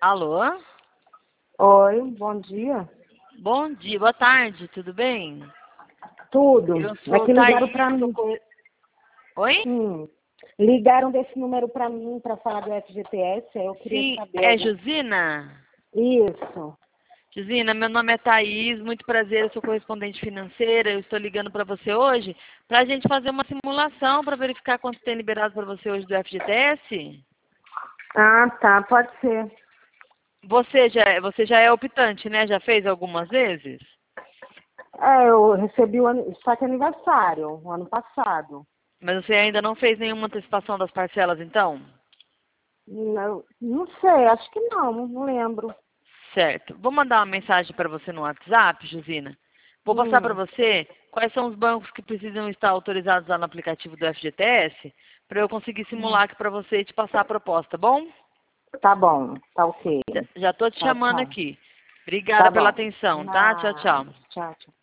Alô? Oi, bom dia. Bom dia, boa tarde, tudo bem? Tudo. Eu É sou que ligaram Thaís, para mim. Oi? Ligaram desse número para mim para falar do FGTS, aí eu queria Sim, saber é algum. Josina? Isso. Josina, meu nome é Thaís, muito prazer, eu sou correspondente financeira, eu estou ligando para você hoje para a gente fazer uma simulação para verificar quanto tem liberado para você hoje do FGTS. Ah, tá, pode ser. Você já é optante, né? Já fez algumas vezes? É, eu recebi só que aniversário, o ano passado. Mas você ainda não fez nenhuma antecipação das parcelas, então? Não sei, acho que não lembro. Certo. Vou mandar uma mensagem para você no WhatsApp, Josina. Vou passar para Hum, você quais são os bancos que precisam estar autorizados lá no aplicativo do FGTS para eu conseguir simular aqui para você e te passar a proposta, bom? tá bom, tá ok. Já estou te Tchau, chamando tchau. aqui. Tá Obrigada pela bom. atenção, tá? Tchau, Nada. tchau. Tchau, tchau.